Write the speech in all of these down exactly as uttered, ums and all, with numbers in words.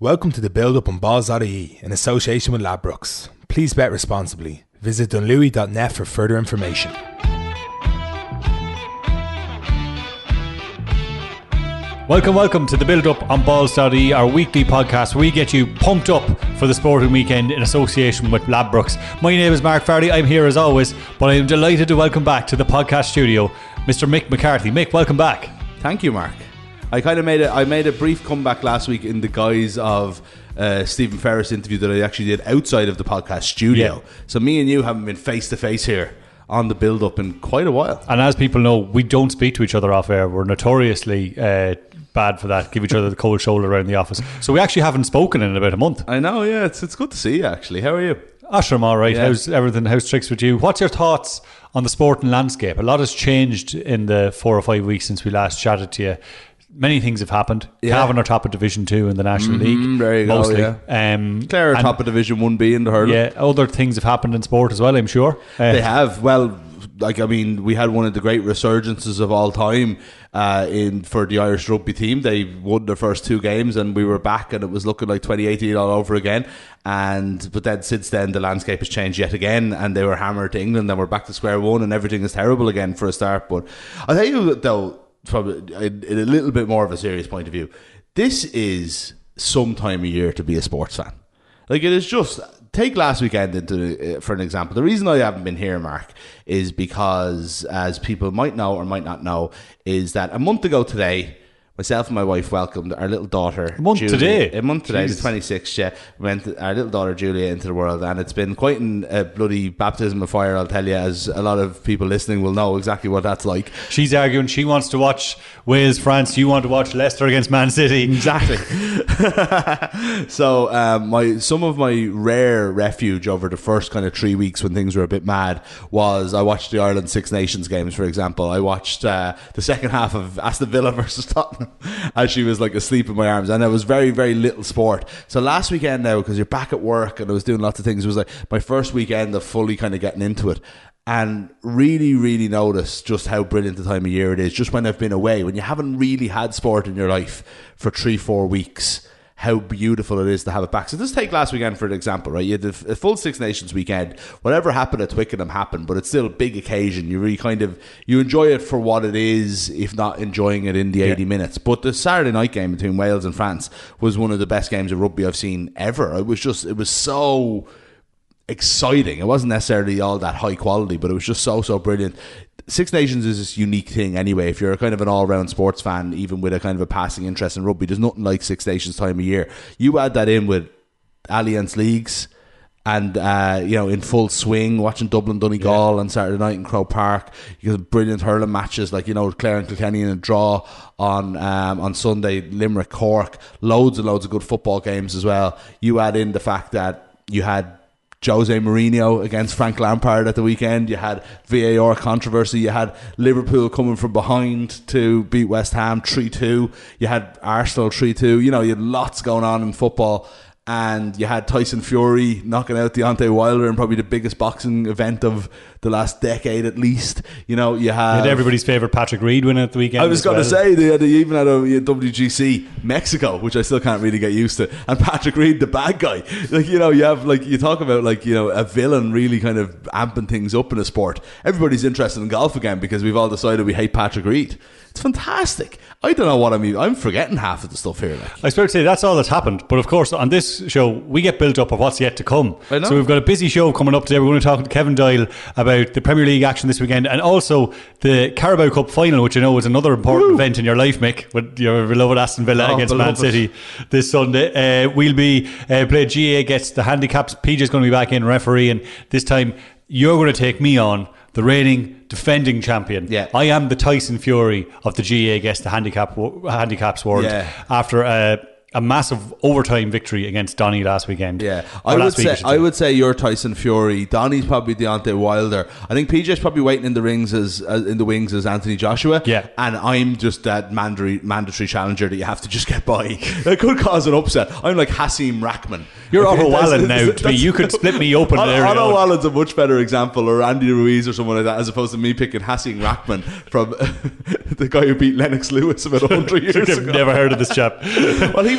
Welcome to the build-up on balls dot I E in association with Ladbrokes. Please bet responsibly. Visit dunlewy dot net for further information. Welcome, welcome to the build-up on balls dot I E, our weekly podcast where we get you pumped up for the sporting weekend in association with Ladbrokes. My name is Mark Farley. I'm here as always, but I am delighted to welcome back to the podcast studio Mister Mick McCarthy. Mick, welcome back. Thank you, Mark. I kind of made a I made a brief comeback last week in the guise of uh, Stephen Ferris interview that I actually did outside of the podcast studio. Yeah. So me and you haven't been face to face here on the build up in quite a while. And as people know, we don't speak to each other off air. We're notoriously uh, bad for that. Give each other the cold shoulder around the office. So we actually haven't spoken in about a month. I know. Yeah, it's it's good to see you. Actually, how are you? Asher, I'm all right. Yeah. How's everything? How's tricks with you? What's your thoughts on the sporting landscape? A lot has changed in the four or five weeks since we last chatted to you. Many things have happened. Yeah. Cavan are top of Division two in the National Mm-hmm, League. there you mostly. go, yeah. Um, Clare are top of Division one B in the hurling. Yeah, other things have happened in sport as well, I'm sure. Uh, They have. Well, like, I mean, we had one of the great resurgences of all time uh, in for the Irish rugby team. They won their first two games and we were back and it was looking like twenty eighteen all over again. And But then since then, the landscape has changed yet again and they were hammered to England and we're back to square one and everything is terrible again for a start. But I'll tell you, though, probably in a little bit more of a serious point of view, this is some time of year to be a sports fan. Like, it is just, take last weekend into for an example. The reason I haven't been here, Mark, is because, as people might know or might not know, is that a month ago today, myself and my wife welcomed our little daughter. A month Julia, today? A month today, Jesus. the twenty-sixth, yeah. We went our little daughter Julia into the world, and it's been quite an, a bloody baptism of fire, I'll tell you, as a lot of people listening will know exactly what that's like. She's arguing she wants to watch Wales, France. You want to watch Leicester against Man City. Exactly. So um, my some of my rare refuge over the first kind of three weeks when things were a bit mad was I watched the Ireland Six Nations games, for example. I watched uh, the second half of Aston Villa versus Tottenham as she was like asleep in my arms, and it was very, very little sport. So last weekend now, because you're back at work and I was doing lots of things, it was like my first weekend of fully kind of getting into it. And really, really notice just how brilliant the time of year it is. Just when I've been away, when you haven't really had sport in your life for three, four weeks, how beautiful it is to have it back. So just take last weekend for an example, right? You had a full Six Nations weekend. Whatever happened at Twickenham happened, but it's still a big occasion. You really kind of, you enjoy it for what it is, if not enjoying it in the eighty yeah. minutes. But the Saturday night game between Wales and France was one of the best games of rugby I've seen ever. It was just, it was so exciting. It wasn't necessarily all that high quality, but it was just so, so brilliant. Six Nations is this unique thing anyway. If you're a kind of an all-round sports fan, even with a kind of a passing interest in rugby, there's nothing like Six Nations time of year. You add that in with Allianz Leagues and, uh, you know, in full swing, watching Dublin Donegal yeah. on Saturday night in Croke Park. You have brilliant hurling matches like, you know, Clare and Kilkenny in a draw on um, on Sunday, Limerick, Cork. Loads and loads of good football games as well. You add in the fact that you had Jose Mourinho against Frank Lampard at the weekend. You had V A R controversy. You had Liverpool coming from behind to beat West Ham three two. You had Arsenal three two. You know, you had lots going on in football. And you had Tyson Fury knocking out Deontay Wilder in probably the biggest boxing event of the last decade at least. You know, you had, you had everybody's favourite Patrick Reed winning at the weekend. I was going well. to say, they, had, they even had a, a W G C Mexico, which I still can't really get used to. And Patrick Reed, the bad guy. Like, you know, you have, like, you talk about, like, you know, a villain really kind of amping things up in a sport. Everybody's interested in golf again because we've all decided we hate Patrick Reed. It's fantastic. I don't know what I mean. I'm forgetting half of the stuff here. Like. I was about to say that's all that's happened, but of course on this show we get built up of what's yet to come. I know. So we've got a busy show coming up today. We're going to talk to Kevin Doyle about the Premier League action this weekend and also the Carabao Cup final, which I know is another important Woo. event in your life, Mick, with your beloved Aston Villa oh, against Man City this Sunday. Uh, we'll be uh, playing G A A gets the handicaps. P J's going to be back in refereeing. This time you're going to take me on, the reigning defending champion. Yeah. I am the Tyson Fury of the G A A against the handicap handicaps world yeah. after a, a massive overtime victory against Donny last weekend. Yeah, I would say I would say you're Tyson Fury. Donny's probably Deontay Wilder. I think P J's probably waiting in the rings as uh, in the wings as Anthony Joshua. Yeah, and I'm just that mandatory mandatory challenger that you have to just get by. It could cause an upset. I'm like Hasim Rahman. You're Otto Wallen now to me. You could split me open there. Otto Wallen's a much better example, or Andy Ruiz or someone like that, as opposed to me picking Hasim Rahman from the guy who beat Lennox Lewis about one hundred years I've ago. never heard of this chap. Well, he was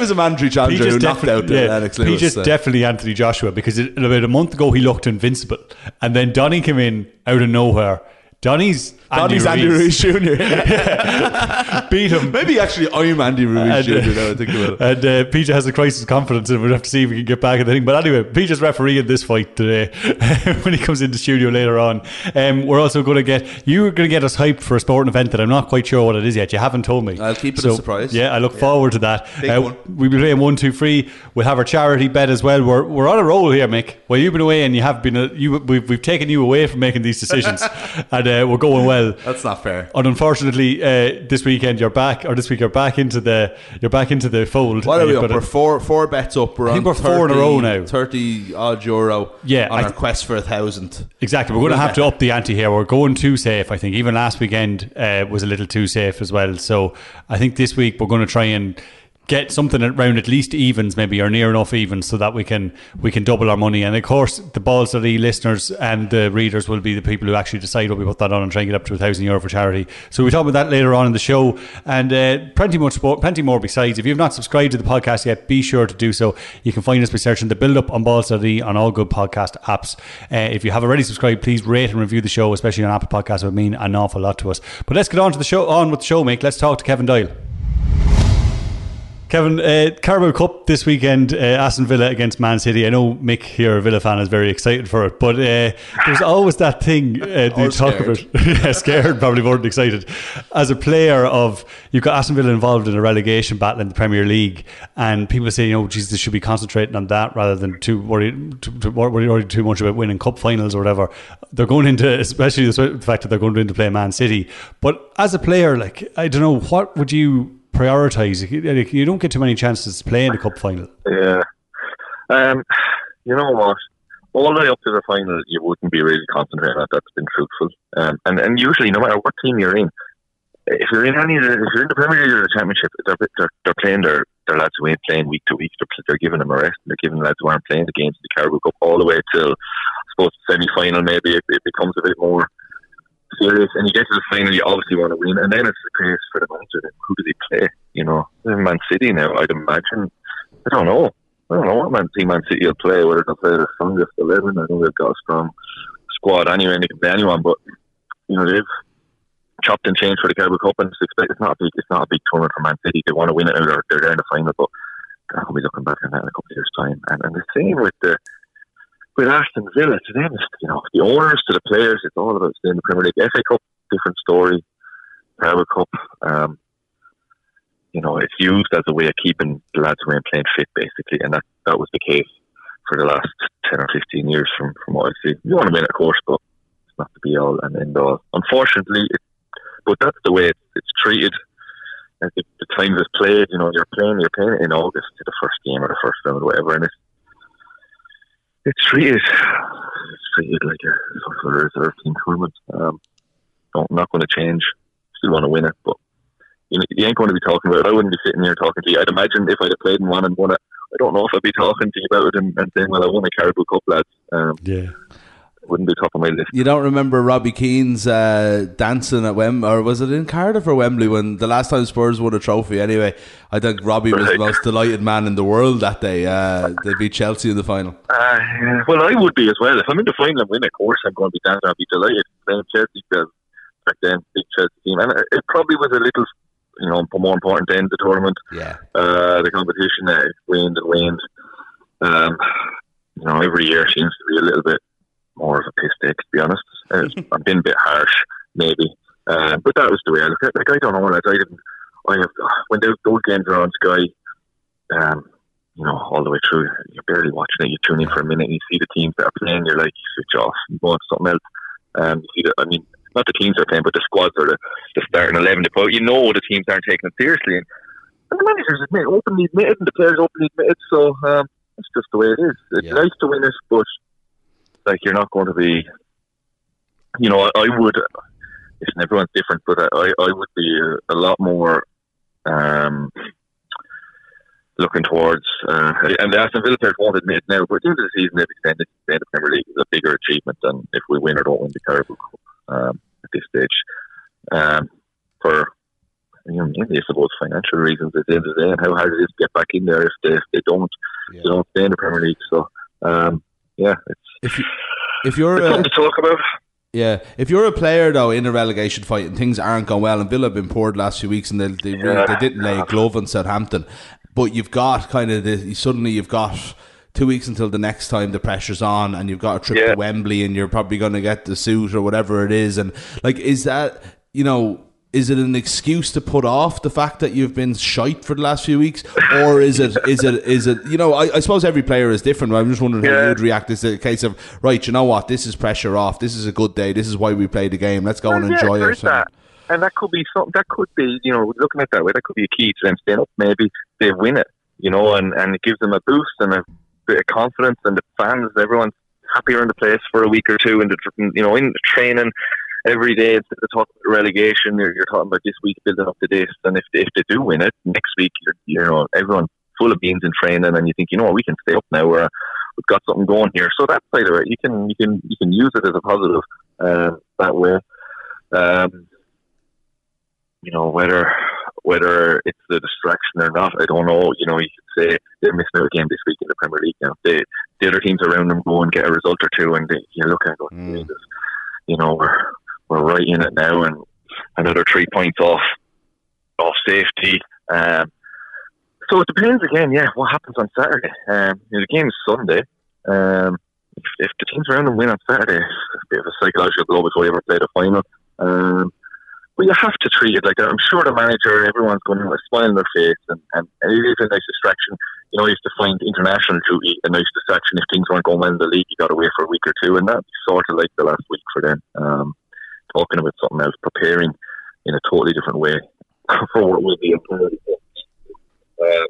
is a mandatory challenger Peach who is knocked defi- out yeah, Lennox Lewis. Peach is so. definitely Anthony Joshua, because it, about a month ago he looked invincible, and then Donny came in out of nowhere. Donny's Andy Donny's Ruiz. Andy Ruiz Junior Beat him. Maybe actually I'm Andy Ruiz And, Junior uh, now I think about it. And uh, Peach has a crisis of confidence, and we'll have to see if we can get back in the thing. But anyway, Peach is refereeing this fight today when he comes in the studio later on. Um, we're also going to get you're going to get us hyped for a sporting event that I'm not quite sure what it is yet. You haven't told me. I'll keep it so, a surprise. Yeah, I look yeah. forward to that. Big uh, one. We'll be playing one, two, three. We'll have our charity bet as well. We're we're on a roll here, Mick. Well, you've been away, and you have been. A, you we've we've taken you away from making these decisions, and uh, we're going well. That's not fair. And unfortunately, uh, this weekend you're back, or this week you're back into the you're back into the fold. What are we uh, up? We're four four bets up. We're I think on we're four thirty, in a row now. Thirty odd euro. Yeah, on I our th- quest for a thousand. Exactly, we're going to have to up the ante here. We're going too safe. I think even last weekend uh, was a little too safe as well. So I think this week we're going to try and get something around at least evens, maybe, or near enough evens, so that we can we can double our money. And of course, the Balls of the listeners and the readers will be the people who actually decide what we put that on and try and get up to a thousand euro for charity. So we talk about that later on in the show, and uh, plenty much more, plenty more besides. If you've not subscribed to the podcast yet, be sure to do so. You can find us by searching the Build Up on Balls of the on all good podcast apps. Uh, if you have already subscribed, please rate and review the show, especially on Apple Podcasts. It would mean an awful lot to us. But let's get on to the show. On with the show, mate. Let's talk to Kevin Doyle. Kevin, uh, Carabao Cup this weekend, uh, Aston Villa against Man City. I know Mick here, a Villa fan, is very excited for it, but uh, there's always that thing uh, you talk scared. about. Yeah, scared, probably more than excited. As a player of, you've got Aston Villa involved in a relegation battle in the Premier League, and people say, you know, Jesus, they should be concentrating on that rather than too worried, too, too, worried too much about winning cup finals or whatever. They're going into, especially the fact that they're going into play Man City. But as a player, like, I don't know, what would you prioritise? You don't get too many chances to play in the cup final. Yeah. Um, you know what? All the way up to the final, you wouldn't be really concentrating on that. That's been truthful. Um, and, and usually, no matter what team you're in, if you're in any, if you're in the Premier League or the Championship, they're they're, they're playing their, their lads who ain't playing week to week. They're, they're giving them a rest. They're giving lads who aren't playing the games in the Carabao Cup all the way till, I suppose, semi-final. Maybe it, it becomes a bit more serious, and you get to the final, you obviously want to win, and then it's the case for the manager. Who does he play? You know, Man City now, I'd imagine. I don't know. I don't know what Man Team Man City will play. Whether they'll play the strongest eleven. I know they've got a strong squad anyway, and they can play anyone. But you know, they've chopped and changed for the Carabao Cup, and it's, expect, it's not a big, it's not a big tournament for Man City. They want to win it, or they're, they're there in the final. But I'll be looking back on that in a couple of years' time. And, and the same with the. With Aston Villa, to them, it's, you know, the owners to the players, it's all about staying in the Premier League. F A Cup, different story. Carabao Cup, um, you know, it's used as a way of keeping the lads who ain't playing fit, basically, and that, that was the case for the last ten or fifteen years from, from what I see. You want to win, of course, but it's not to be all and end all. Unfortunately, it, but that's the way it's, it's treated. At the, the times it's played, you know, you're playing, you're playing it in August to the first game or the first round or whatever, and it's It's treated, it's treated like a sort of a reserve team tournament. Um, no, I'm not going to change. Still want to win it, but you, know, you ain't going to be talking about it. I wouldn't be sitting here talking to you. I'd imagine if I'd have played in one and won it, I don't know if I'd be talking to you about it and, and saying, well, I won a Carabao Cup, lads. Um, yeah. Wouldn't be top of my list. You don't remember Robbie Keane's uh, dancing at Wembley, or was it in Cardiff or Wembley when the last time Spurs won a trophy? Anyway, I think Robbie was right. the most delighted man in the world that day. Uh, they beat Chelsea in the final. Uh, yeah. Well, I would be as well. If I'm in the final and win, of course, I'm going to be dancing. I'll be delighted. Playing Chelsea because back then, big Chelsea team, and it, it probably was a little, you know, more important than the tournament. Yeah, uh, the competition uh, waned and waned. Um, you know, every year seems to be a little bit more of a piss take, to be honest. It's, I've been a bit harsh, maybe, uh, but that was the way I look at it. Like, I don't know, like, I didn't. I have when those, those games are on Sky, um, you know, all the way through, you're barely watching it. You tune in for a minute, and you see the teams that are playing. You're like, you switch off, you go on to something else. Um, you see the, I mean, not the teams are playing, but the squads are the, the starting eleven. They put, you know, the teams aren't taking it seriously, and, and the managers admit, openly admitted, and the players openly admitted. So um, it's just the way it is. It's yeah. nice to win it, but like, you're not going to be, you know, I, I would, listen, everyone's different, but I, I would be a, a lot more um, looking towards, uh, and the Aston Villa players won't admit it now, but at the end of the season, they've extended the Premier League is a bigger achievement than if we win or don't win the Carabao Cup um, at this stage. Um, for you know, mainly I suppose financial reasons at the end of the day, and how hard it is to get back in there if they if they don't yeah. they don't stay in the Premier League. So um, yeah, it's if you, if you're it's a, something to talk about. Yeah, if you're a player though in a relegation fight and things aren't going well, and Villa have been poor the last few weeks, and they they, really, yeah. they didn't lay a glove on Southampton, but you've got kind of the suddenly you've got two weeks until the next time the pressure's on, and you've got a trip yeah. to Wembley, and you're probably going to get the suit or whatever it is, and like, is that, you know, is it an excuse to put off the fact that you've been shite for the last few weeks, or is it is it is it you know, I, I suppose every player is different. I'm just wondering yeah. how you'd react. Is it a case of, right, you know what, this is pressure off, this is a good day, this is why we played the game, let's go well, and enjoy yeah, it. That. And that could be something, that could be, you know, looking at it that way, that could be a key to them staying up. Maybe they win it, you know, and, and it gives them a boost and a bit of confidence, and the fans, everyone's happier in the place for a week or two, and the, you know, in the training every day, instead of talking about relegation, you're, you're talking about this week building up to this, and if they, if they do win it next week, you're, you know, everyone's full of beans in training, and you think, you know, we can stay up now, we're, we've got something going here. So that side of it, you can you can you can use it as a positive uh, that way. Um, you know, whether whether it's a distraction or not, I don't know. You know, you could say they're missing out a game this week in the Premier League now. They, the other teams around them go and get a result or two, and they, you look at it and go, mm. you know, we're we're right in it now, and another three points off off safety. Um, so it depends again, yeah, what happens on Saturday. Um, you know, the game's Sunday. Um, if, if the teams around them win on Saturday, it's a bit of a psychological blow before you ever play the final. Um, but you have to treat it like that. I'm sure the manager, everyone's going to have a smile on their face, and, and it is a nice distraction. You know, you used to find international duty a nice distraction. If things weren't going well in the league, you got away for a week or two, and that's sort of like the last week for them. Um, talking about something else, preparing in a totally different way for what will be a penalty um,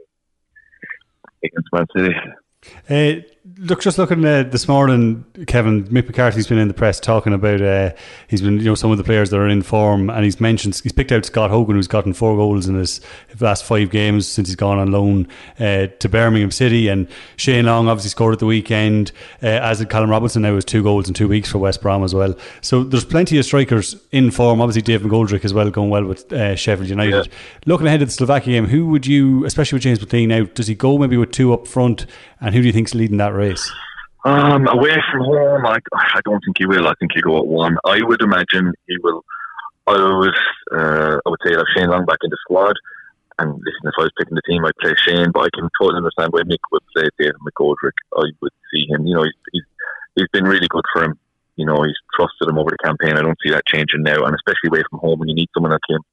against Man City. Uh, look, just looking uh, this morning, Kevin, Mick McCarthy's been in the press talking about uh, he's been, you know, some of the players that are in form, and he's mentioned he's picked out Scott Hogan, who's gotten four goals in his last five games since he's gone on loan uh, to Birmingham City, and Shane Long obviously scored at the weekend, uh, as did Callum Robinson. Now has two goals in two weeks for West Brom as well. So there's plenty of strikers in form. Obviously Dave McGoldrick as well, going well with uh, Sheffield United. Yeah. Looking ahead at the Slovakia game, who would you, especially with James McLean out, does he go maybe with two up front, and who do you think's leading that race? Um, away from home, I, I don't think he will. I think he'll go at one. I would imagine he will. I would, uh, I would say I'll have Shane Long back in the squad. And listen, if I was picking the team, I'd play Shane, but I can totally understand why Mick would play David McGoldrick. I would see him. You know, he's, he's he's been really good for him. You know, he's trusted him over the campaign. I don't see that changing now, and especially away from home when you need someone like him.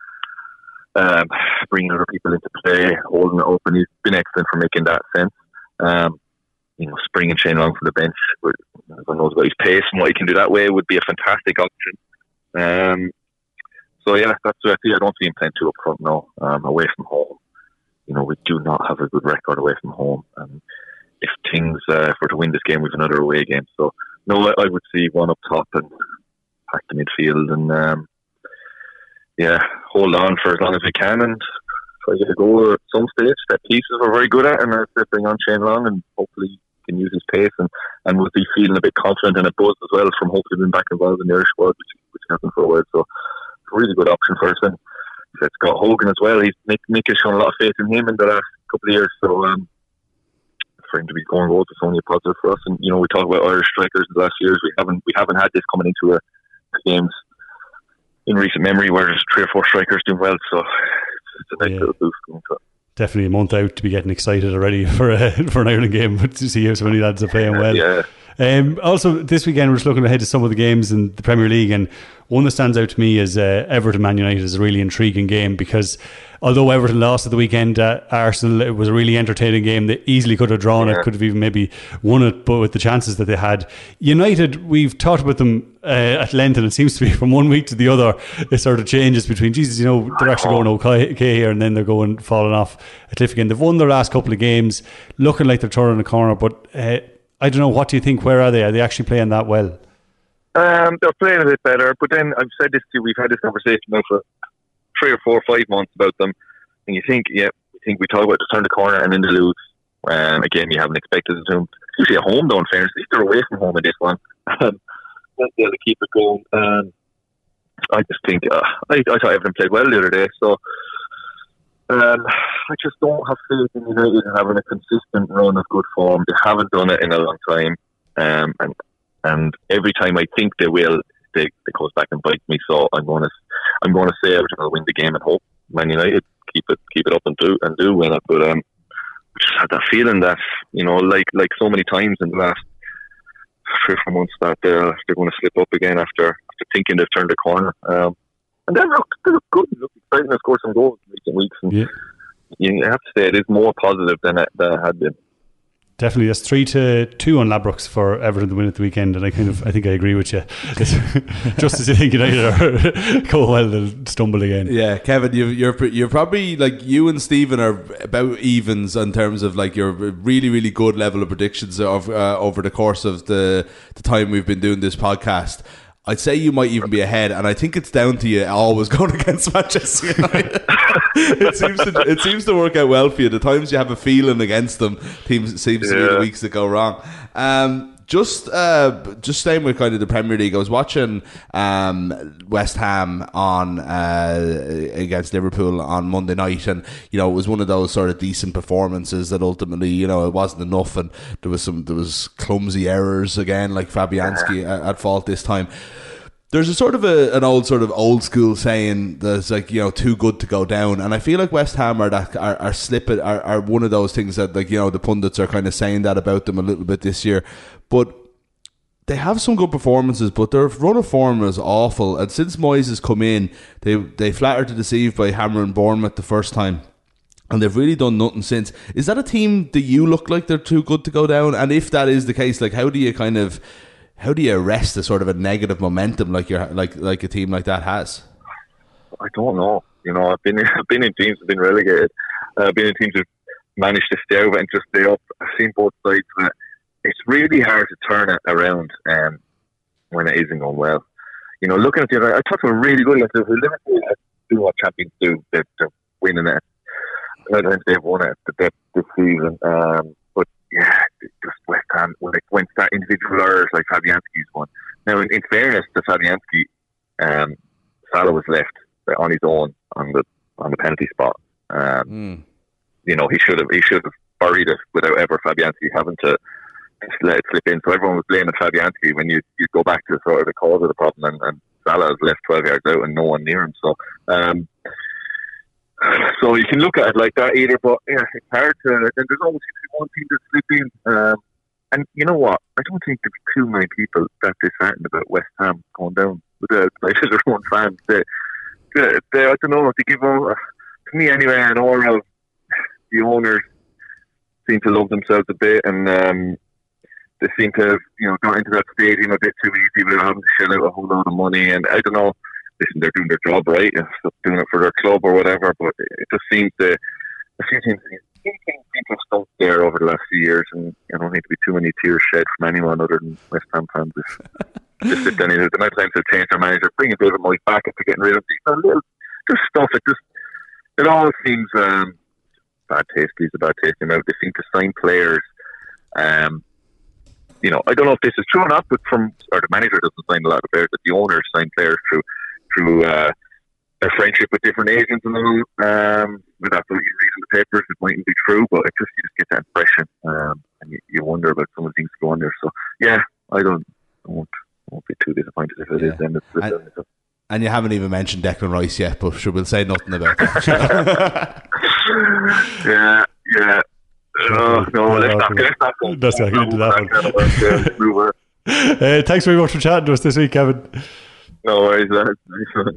Um, bringing other people into play, holding it open. He's been excellent for making that sense. Um, you know, springing Shane Long from the bench, everyone knows about his pace and what he can do that way, would be a fantastic option. Um, so yeah, that's what I see. I don't see him playing two up front now. Um, away from home, you know, we do not have a good record away from home. And if things, uh, if we're to win this game, we've another away game. So no, I, I would see one up top and pack the midfield, and um, yeah, hold on for as long as we can and try to get a goal at some stage. That pieces we're very good at, and as they bring on Shane Long, and hopefully can use his pace, and, and we'll be feeling a bit confident and a buzz as well from hopefully being back involved in the Irish squad, which, which hasn't for a while. So it's a really good option for us. And it's got Hogan as well. He's Nick, Nick has shown a lot of faith in him in the last couple of years. So um, for him to be scoring goals is only a positive for us. And you know, we talk about Irish strikers in the last years. We haven't we haven't had this coming into a, a games in recent memory where there's three or four strikers doing well. So it's a nice yeah. little boost going to it. Definitely a month out to be getting excited already for a, for an Ireland game, but to see how so many lads are playing well. Yeah. Um, also, this weekend we're just looking ahead to some of the games in the Premier League, and one that stands out to me is uh, Everton Man United is a really intriguing game, because although Everton lost at the weekend at Arsenal, it was a really entertaining game. They easily could have drawn yeah. it, could have even maybe won it, but with the chances that they had. United, we've talked about them uh, at length, and it seems to be from one week to the other, it sort of changes between, Jesus, you know, they're actually going okay here, and then they're going falling off a cliff again. They've won their last couple of games, looking like they're turning the corner, but uh, I don't know, what do you think? Where are they? Are they actually playing that well? Um, they're playing a bit better, but then I've said this to you, we've had this conversation now for three or four or five months about them, and you think, yeah, you think we talk about to turn the corner and then they lose. Um, again, you haven't expected it to them. Usually at home, though, in fairness, at least they're away from home in this one. Um, they'll be able to keep it going. Um, I just think, uh, I, I thought Everton played well the other day, so Um, I just don't have faith in United having a consistent run of good form. They haven't done it in a long time, um, and and every time I think they will, they they goes back and bites me. So I'm going to I'm going to say Everton will win the game and hope Man United keep it keep it up and do and do win it. But um, I just had that feeling that, you know, like like so many times in the last three or four months, that they're they're going to slip up again after after thinking they've turned the corner. Um, and then look, they look good, they look exciting. They scored some goals in recent weeks, and yeah. you have to say it is more positive than it, than it had been. Definitely, that's three to two on Ladbrokes for Everton to win at the weekend, and I kind of I think I agree with you. Just as you think United are go well, they'll stumble again. Yeah, Kevin, you, you're you're probably like you and Stephen are about evens in terms of like your really really good level of predictions of uh, over the course of the the time we've been doing this podcast. I'd say you might even be ahead, and I think it's down to you always going against Manchester United. it seems to it seems to work out well for you. The times you have a feeling against them, teams seems to yeah. be the weeks that go wrong. Um, just uh, just staying with kind of the Premier League, I was watching um, West Ham on uh, against Liverpool on Monday night, and you know it was one of those sort of decent performances that ultimately, you know, it wasn't enough, and there was some there was clumsy errors again, like Fabianski at, at fault this time. There's a sort of a, an old sort of old school saying that's like, you know, too good to go down, and I feel like West Ham are that are, are slipping are, are one of those things that, like, you know, the pundits are kind of saying that about them a little bit this year, but they have some good performances, but their run of form is awful, and since Moyes has come in, they they flattered to deceive by hammering Bournemouth the first time, and they've really done nothing since. Is that a team that you look like they're too good to go down? And if that is the case, like, how do you kind of How do you arrest a sort of a negative momentum like your like like a team like that has? I don't know. You know, I've been I've been in teams that have been relegated. Uh, I've been in teams that managed to stay out and just stay up. I've seen both sides of it. It's really hard to turn it around um, when it isn't going well. You know, looking at the other, I thought they were really good. Like, Liverpool do what champions do. They're, they're winning it. I don't think they've won it this season. Um, but yeah, just West Ham, when it went to individual errors like Fabianski's one. Now, in, in fairness to Fabianski, um, Salah was left on his own on the on the penalty spot. Um, mm. You know, he should have he should have buried it without ever Fabianski having to let it slip in. So everyone was blaming Fabianski when you you go back to sort of the cause of the problem, and, and Salah was left twelve yards out and no one near him. So. Um, So you can look at it like that either, but yeah, it's hard to. And there's always one team to slip in, um, and you know what? I don't think there'll be too many people that disheartened about West Ham going down with the like their own fans. They, they, they, I don't know if they give all, to me anyway, an aura of the owners seem to love themselves a bit, and um, they seem to have, you know, got into that stadium a bit too easy without having to shell out a whole lot of money. And I don't know. Listen, they're doing their job right, doing it for their club or whatever, but it just seems that a few things people stumped there over the last few years, and I don't think to be too many tears shed from anyone other than West Ham fans. If just sit down, the amount of times they've changed their manager, bringing David Moyes back after getting rid of these little just stuff. It just it all seems um, bad taste. Leaves a bad taste in their mouth. They seem to sign players. Um, you know, I don't know if this is true or not, but from or the manager doesn't sign a lot of players, but the owners sign players through. through uh, their friendship with different agents and all. Um, without what you read in the papers, it mightn't be true, but it just you just get that impression, um, and you, you wonder about some of the things that go on there. So yeah, I don't, I won't, I won't be too disappointed if it yeah. is. Then it's, it's, and, it's, and you haven't even mentioned Declan Rice yet, but sure, we'll say nothing about that. yeah, yeah. Oh, no, let's not, let's not go. Let's not get into that one. Uh, thanks very much for chatting to us this week, Kevin. No worries, man.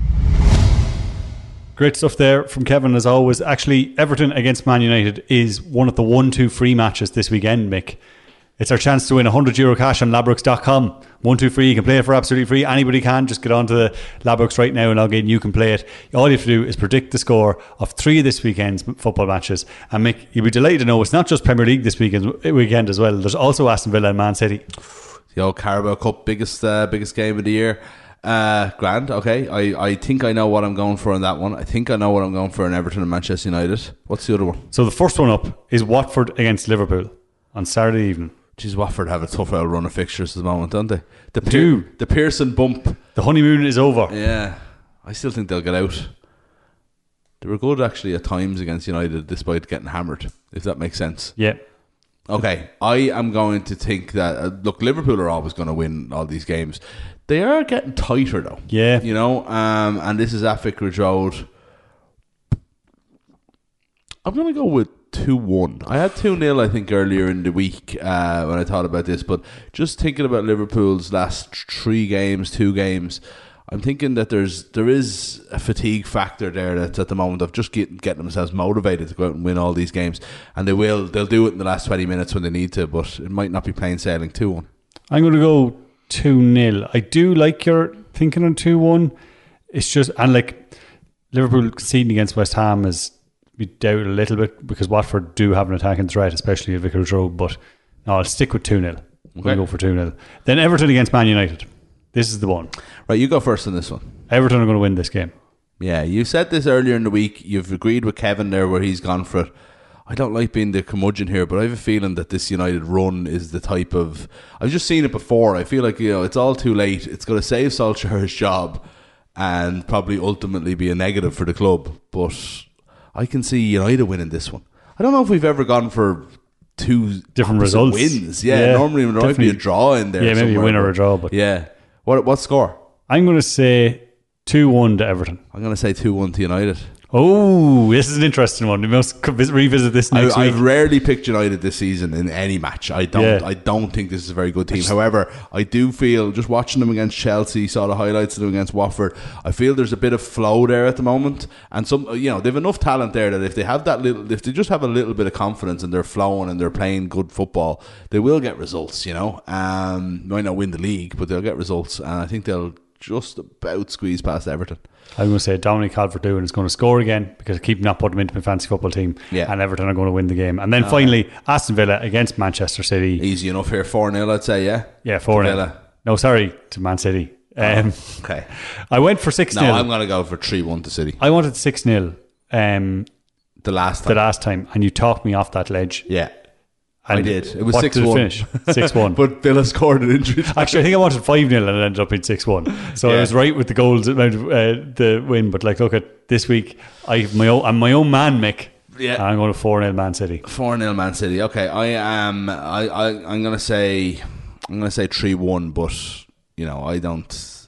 Great stuff there from Kevin as always. Actually, Everton against Man United is one of the one two free matches this weekend, Mick. It's our chance to win one hundred euro cash on Ladbrokes dot com. one two free, you can play it for absolutely free. Anybody can, just get onto the Ladbrokes right now and log in, you can play it. All you have to do is predict the score of three of this weekend's football matches. And Mick, you'll be delighted to know it's not just Premier League this weekend, weekend as well. There's also Aston Villa and Man City. The old Carabao Cup, biggest uh, biggest game of the year. Uh, grand, okay. I, I think I know what I'm going for in that one. I think I know what I'm going for in Everton and Manchester United. What's the other one? So the first one up is Watford against Liverpool on Saturday evening. Geez, Watford have a tough old run of fixtures at the moment, don't they? The Pear- the Pearson bump. The honeymoon is over. Yeah, I still think they'll get out. they were good actually at times against United, despite getting hammered. If that makes sense. Yeah. Okay, I am going to think that uh, look, Liverpool are always going to win all these games. They are getting tighter though. Yeah. You know, um, and this is at Vicarage Road. I'm going to go with two one. I had two nil, I think, earlier in the week uh, when I thought about this, but just thinking about Liverpool's last three games, two games, I'm thinking that there's there is a fatigue factor there that's at the moment of just getting, getting themselves motivated to go out and win all these games, and they will. They'll do it in the last twenty minutes when they need to, but it might not be plain sailing. two one. I'm going to go two nil. I do like your thinking on two one. It's just, and like Liverpool conceding against West Ham is we doubt a little bit because Watford do have an attacking threat, especially at Vicarage Road. But no, I'll stick with two nil. I'm going to go for two nil. Then Everton against Man United. This is the one. Right, you go first on this one. Everton are going to win this game. Yeah, you said this earlier in the week. You've agreed with Kevin there where he's gone for it. I don't like being the curmudgeon here, but I have a feeling that this United run is the type of... I've just seen it before. I feel like, you know, it's all too late. It's going to save Solskjaer's job and probably ultimately be a negative for the club. But I can see United winning this one. I don't know if we've ever gone for two different results. Wins. Yeah, yeah, normally there might be a draw in there. Yeah, maybe a win or a draw. But yeah. What what score? I'm going to say two one to Everton. I'm going to say two one to United. Oh, this is an interesting one. We must revisit this next I, week. I've rarely picked United this season in any match. I don't. Yeah. I don't think this is a very good team. However, I do feel just watching them against Chelsea, saw the highlights of them against Watford. I feel there's a bit of flow there at the moment, and some, you know, they've enough talent there that if they have that little, if they just have a little bit of confidence and they're flowing and they're playing good football, they will get results. You know, um, might not win the league, but they'll get results, and I think they'll just about squeeze past Everton. I'm going to say Dominic Calvert-Lewin is going to score again because I keep not putting him into my fantasy football team. Yeah. And Everton are going to win the game. And then finally, Aston Villa against Manchester City. Easy enough here, four nil, I'd say. Yeah, yeah, four nil. Villa. No, sorry, to Man City. Um, oh, okay, I went for six nil. No, I'm going to go for three one to City. I wanted six nil. Um, the last time. the last time, and you talked me off that ledge. Yeah. And I did. It was what six did one. it finish? six one. But Villa scored an injury time. Actually, I think I wanted five nil and it ended up being six one. So Yeah. I was right with the goals amount of uh, the win. But like, look at this week. I have my own, I'm my own man, Mick. Yeah. And I'm going to four nil Man City. four nil Man City. Okay, I am. I, I I'm gonna say I'm gonna say three one. But you know, I don't.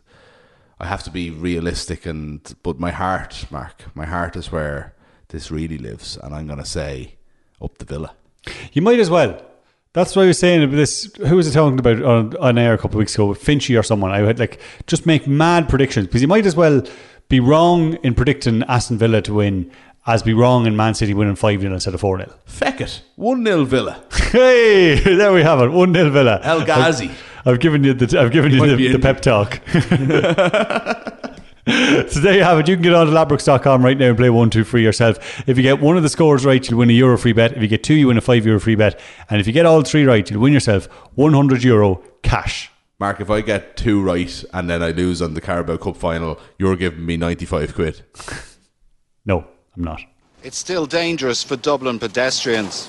I have to be realistic, and but my heart, Mark, my heart is where this really lives, and I'm gonna say up the Villa. You might as well. That's what I was saying about this. Who was I talking about on, on air a couple of weeks ago? Finchy or someone. I would like just make mad predictions because you might as well be wrong in predicting Aston Villa to win as be wrong in Man City winning five nil instead of four nil. Feck it, one nil Villa. Hey, there we have it. one nil Villa. El Ghazi. I've, I've given you the I've given you, might the, be the in pep talk. So there you have it. You can get on to ladbrokes dot com right now and play one, two, free yourself. If you get one of the scores right, you'll win a euro free bet. If you get two, you win a five euro free bet. And if you get all three right, you'll win yourself one hundred euro cash. Mark, if I get two right and then I lose on the Carabao Cup final, you're giving me ninety-five quid. No, I'm not. It's still dangerous for Dublin pedestrians.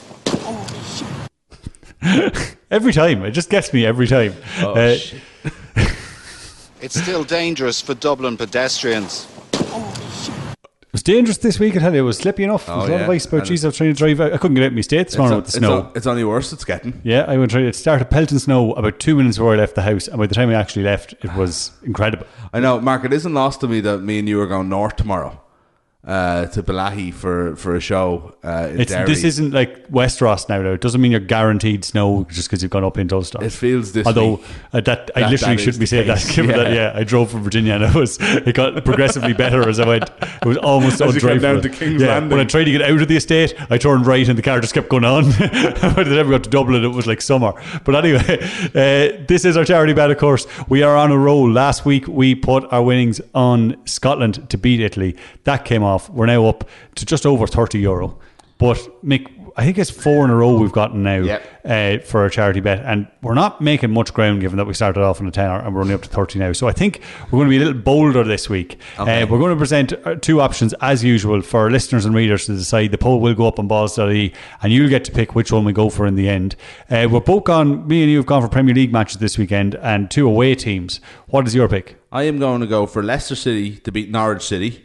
Every time. It just gets me every time. Oh, Uh, shit. It's still dangerous for Dublin pedestrians. It was dangerous this week, I tell you. It was slippy enough. There was Oh, a lot yeah. of ice about. And Jeez, I was trying to drive. I couldn't get out of my state this morning with the it's, snow. o- it's only worse it's getting. Yeah, I went trying. It started pelting snow about two minutes before I left the house, and by the time I actually left, it was incredible. I know, Mark, it isn't lost to me that me and you are going north tomorrow uh, to Balahi for, for a show uh, in It's, Derry. this isn't like Westeros now, though. It doesn't mean you're guaranteed snow just because you've gone up into Ulster. It feels this Although week uh, that I that literally that shouldn't is be the saying that. case. Given Yeah. that, yeah, I drove from Virginia and it was it got progressively better as I went. It was almost As you came undrivable. down to King's yeah, Landing. when I tried to get out of the estate, I turned right and the car just kept going on. By the time we got to Dublin, it was like summer. But anyway, uh, this is our charity bet, of course. We are on a roll. Last week we put our winnings on Scotland to beat Italy. That came off. We're now up to just over thirty euro. But Mick, I think it's four in a row we've gotten now Yep. uh, for a charity bet, and we're not making much ground given that we started off on a tenner and we're only up to thirty now. So I think we're going to be a little bolder this week. Okay. Uh, we're going to present uh, two options as usual for our listeners and readers to decide. The poll will go up on balls dot I E and you'll get to pick which one we go for in the end. Uh, we're both gone, me and you have gone for Premier League matches this weekend and two away teams. What is your pick? I am going to go for Leicester City to beat Norwich City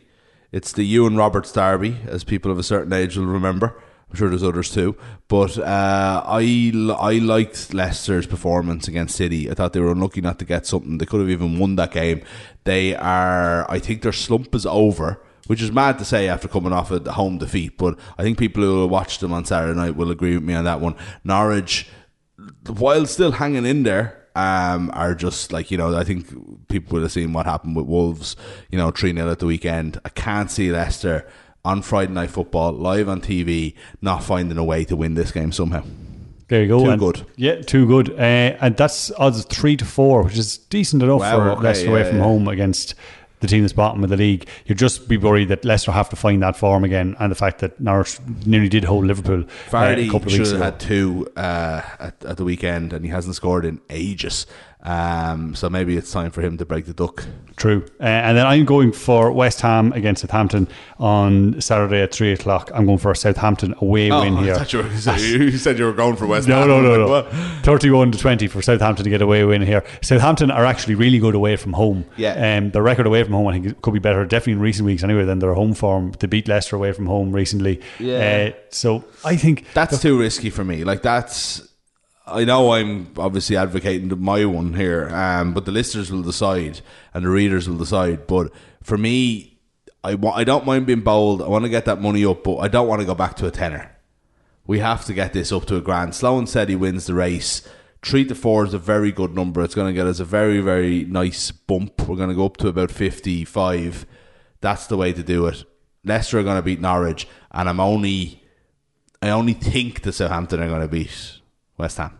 It's the Ewan Roberts derby, as people of a certain age will remember. I'm sure there's others too. But uh, I, I liked Leicester's performance against City. I thought they were unlucky not to get something. They could have even won that game. They are, I think their slump is over, which is mad to say after coming off a home defeat. But I think people who will watch them on Saturday night will agree with me on that one. Norwich, while still hanging in there, Um, are just like, you know, I think people would have seen what happened with Wolves, you know, three nil at the weekend. I can't see Leicester on Friday Night Football, live on T V, not finding a way to win this game somehow. There you go. Too and, good. Yeah, too good. Uh, and that's odds three to four, which is decent enough Wow, for okay, Leicester yeah, away from yeah. home against the team that's bottom of the league. You'd just be worried that Leicester have to find that form again, and the fact that Norwich nearly did hold Liverpool Vardy uh, a couple of should weeks have ago. had two uh, at, at the weekend, and he hasn't scored in ages. Um, so maybe it's time for him to break the duck. True. Uh, and then I'm going for West Ham against Southampton on Saturday at three o'clock. I'm going for a Southampton away win here. I thought you, were, you said you were going for West No, Ham. no, no, Like, no. what? thirty-one to twenty for Southampton to get away win here. Southampton are actually really good away from home. Yeah. Um, their record away from home, I think, could be better, definitely in recent weeks anyway, than their home form. They beat Leicester away from home recently. Yeah. Uh, so I think That's too risky for me. Like, that's... I know I'm obviously advocating my one here, um, but the listeners will decide and the readers will decide. But for me, I, wa- I don't mind being bold. I want to get that money up, but I don't want to go back to a tenner. We have to get this up to a grand. Sloan said he wins the race. Three to four is a very good number. It's going to get us a very, very nice bump. We're going to go up to about fifty-five. That's the way to do it. Leicester are going to beat Norwich, and I'm only, I only think the Southampton are going to beat West Ham.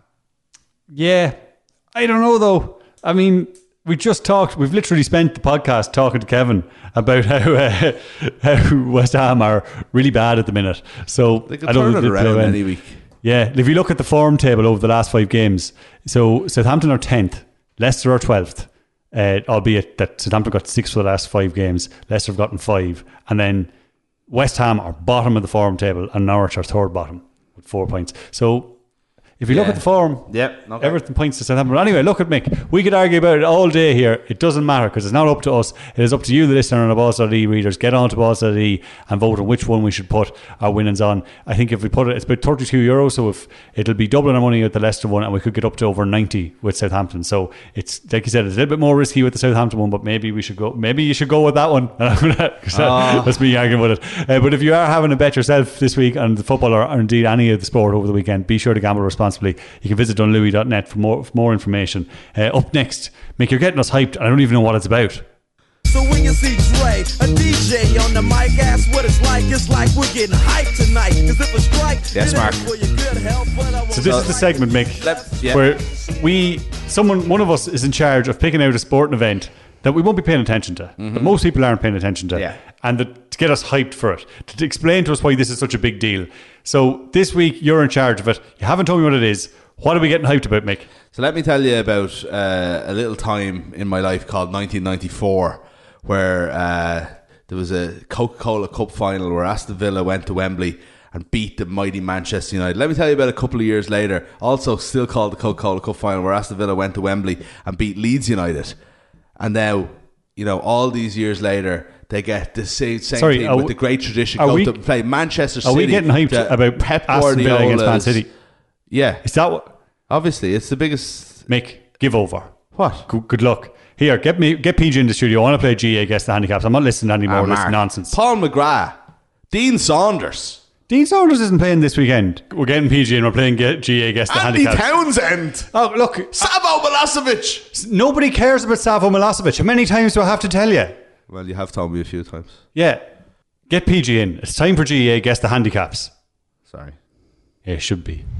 Yeah, I don't know though. I mean, we just talked. We've literally spent the podcast talking to Kevin about how uh, how West Ham are really bad at the minute. So They could I don't turn it think they'll around win. any week. Yeah, if you look at the form table over the last five games, so Southampton are tenth, Leicester are twelfth. Uh, albeit that Southampton got six for the last five games, Leicester have gotten five, and then West Ham are bottom of the form table, and Norwich are third bottom with four points. So. If you look Yeah. at the form, Yep, okay. everything points to Southampton. But anyway, look at Mick. We could argue about it all day here. It doesn't matter because it's not up to us. It is up to you, the listener, and the Balls dot I E readers. Get on to Balls dot I E and vote on which one we should put our winnings on. I think if we put it, it's about thirty-two euros. So if it'll be doubling our money at the Leicester one, and we could get up to over ninety with Southampton. So it's like you said, it's a little bit more risky with the Southampton one, but maybe we should go. Maybe you should go with that one. Cause that, that's me arguing with it. Uh, but if you are having a bet yourself this week on the football or, or indeed any of the sport over the weekend, be sure to gamble responsibly. You can visit dunlewy dot net for more for more information. Uh, up next, Mick, you're getting us hyped, and I don't even know what it's about. So when you see Dre, a D J on the mic, ask what it's like. It's like we're getting hyped tonight. Cause if a strike, Yes, it Mark. ain't for your good health, but I So won't this is the segment, Mick, Let- yeah. where we, someone, one of us is in charge of picking out a sporting event that we won't be paying attention to, that most people aren't paying attention to, Yeah. and that, to get us hyped for it, to, to explain to us why this is such a big deal. So this week you're in charge of it. You haven't told me what it is. What are we getting hyped about, Mick? So let me tell you about uh, a little time in my life called nineteen ninety-four, where uh, there was a Coca-Cola Cup final where Aston Villa went to Wembley and beat the mighty Manchester United. Let me tell you about a couple of years later, also still called the Coca-Cola Cup final, where Aston Villa went to Wembley and beat Leeds United. And now, you know, all these years later, they get the same, same Sorry, team are with we- the great tradition. are Go we- to play Manchester Are City. we getting hyped to about Pep Aston Villa against Man Guardiola's- City? Yeah, Is that what? obviously, it's the biggest. Mick, give over. What? Good, good luck. Here, get me, get P G in the studio. I want to play G A Guess the Handicaps. I'm not listening to any more Ah, of this Mark. nonsense. Paul McGrath, Dean Saunders, Dean Saunders isn't playing this weekend. We're getting P G in. We're playing get G A Guess the Andy Handicaps. Townsend, Oh, look. Savo Milosevic. Nobody cares about Savo Milosevic. How many times do I have to tell you? Well, you have told me a few times. Yeah. Get P G in. It's time for G A Guess the Handicaps. Sorry. Yeah, it should be.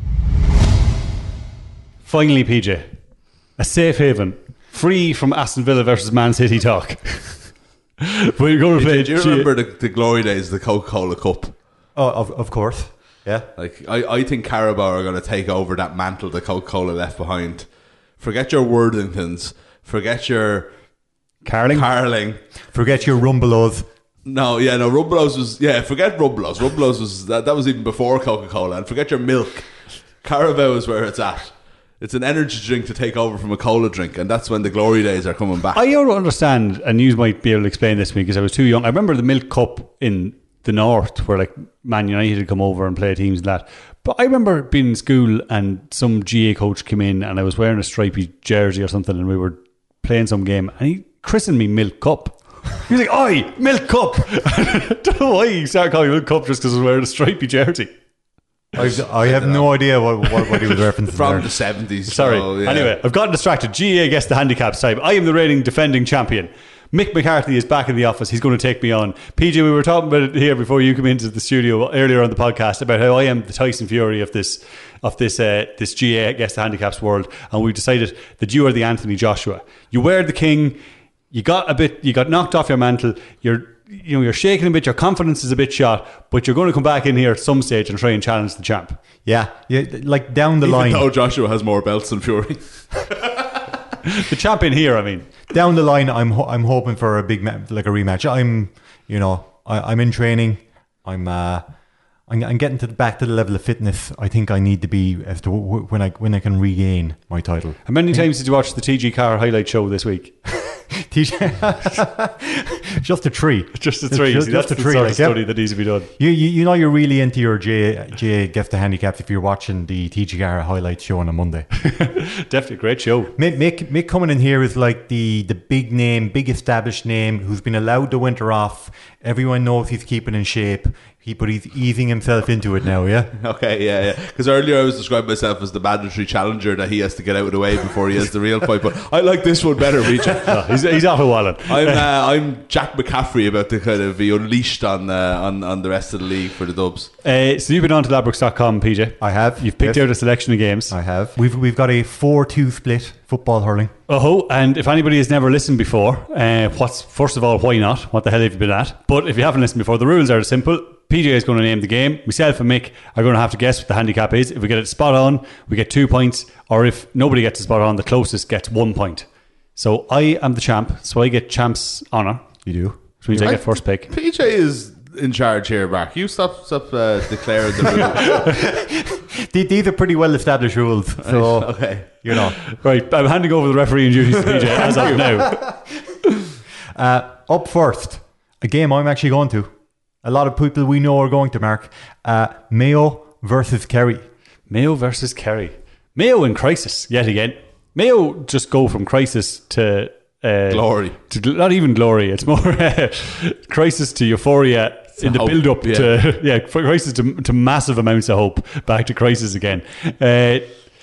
Finally, P J. A safe haven. Free from Aston Villa versus Man City talk. We're going to play Do you G A remember the, the glory days of the Coca-Cola Cup? Oh, of, of course. Yeah. Like, I, I think Carabao are going to take over that mantle that Coca-Cola left behind. Forget your Worthingtons. Forget your Carling. Carling. Forget your Rumbelows. No, yeah, no, Rumbelows was... Yeah, forget Rumbelows. Rumbelows was... That, that was even before Coca-Cola. And forget your milk. Carabao is where it's at. It's an energy drink to take over from a cola drink, and that's when the glory days are coming back. I don't understand, and you might be able to explain this to me because I was too young. I remember the Milk Cup in the North where like Man United had come over and play teams and that. But I remember being in school and some G A coach came in and I was wearing a stripy jersey or something and we were playing some game and he christened me Milk Cup. He was like, "Oi, Milk Cup!" I don't know why he started calling me Milk Cup just because I was wearing a stripy jersey. I, I have no idea what, what, what he was referencing From there. the seventies. Sorry. So, yeah. Anyway, I've gotten distracted. G A guess the handicaps time. I am the reigning defending champion. Mick McCarthy is back in the office. He's going to take me on. P J, we were talking about it here before you came into the studio earlier on the podcast about how I am the Tyson Fury of this of this uh, this G A guess the handicaps world, and we decided that you are the Anthony Joshua. You were the king. You got a bit. You got knocked off your mantle. You're you know you're shaking a bit. Your confidence is a bit shot, but you're going to come back in here at some stage and try and challenge the champ. Yeah, yeah, like down the Even line. though Joshua has more belts than Fury. The champion here, I mean. Down the line, I'm ho- I'm hoping for a big ma- like a rematch. I'm you know I, I'm in training. I'm uh I'm, I'm getting to the, back to the level of fitness I think I need to be as to w- when I when I can regain my title. How many times did you watch the T G Carr highlight show this week? T J, just a three, Just a three. Just, See, just that's a the three. sort Like, of study that needs to be done. You, you you know you're really into your J J Guess the Handicaps if you're watching the T G R highlights show on a Monday. Definitely a great show. Mick, Mick, Mick coming in here is like the, the big name, big established name who's been allowed the winter off. Everyone knows he's keeping in shape. He, but he's easing himself into it now, yeah? Okay, yeah, yeah. Because earlier I was describing myself as the mandatory challenger that he has to get out of the way before he has the real fight. But I like this one better, Reach. No, he's, he's off a wallet. I'm uh, I'm Jack McCaffrey about to kind of be unleashed on uh, on on the rest of the league for the Dubs. Uh, so you've been on to ladbrokes dot com, P J. I have. You've picked Yes. out a selection of games. I have. We've we've got a four two split football hurling. Oh, and if anybody has never listened before, uh, what's first of all, why not? What the hell have you been at? But if you haven't listened before, the rules are simple. P J is going to name the game. Myself and Mick are going to have to guess what the handicap is. If we get it spot on, we get two points. Or if nobody gets it spot on, the closest gets one point. So I am the champ. So I get champ's honour. You do. Which means I get first pick. P J is in charge here, Mark. You stop stop uh, declaring the rules. These, these are pretty well established rules. So, Okay. you know. Right, I'm handing over the refereeing duties to P J as of now. Uh, up first, a game I'm actually going to. A lot of people we know are going to, Mark. Uh, Mayo versus Kerry. Mayo versus Kerry. Mayo in crisis yet again. Mayo just go from crisis to uh, Glory. To gl- not even glory. It's more uh, crisis to euphoria in the hope, build up yeah. to yeah crisis to, to massive amounts of hope. Back to crisis again. Uh,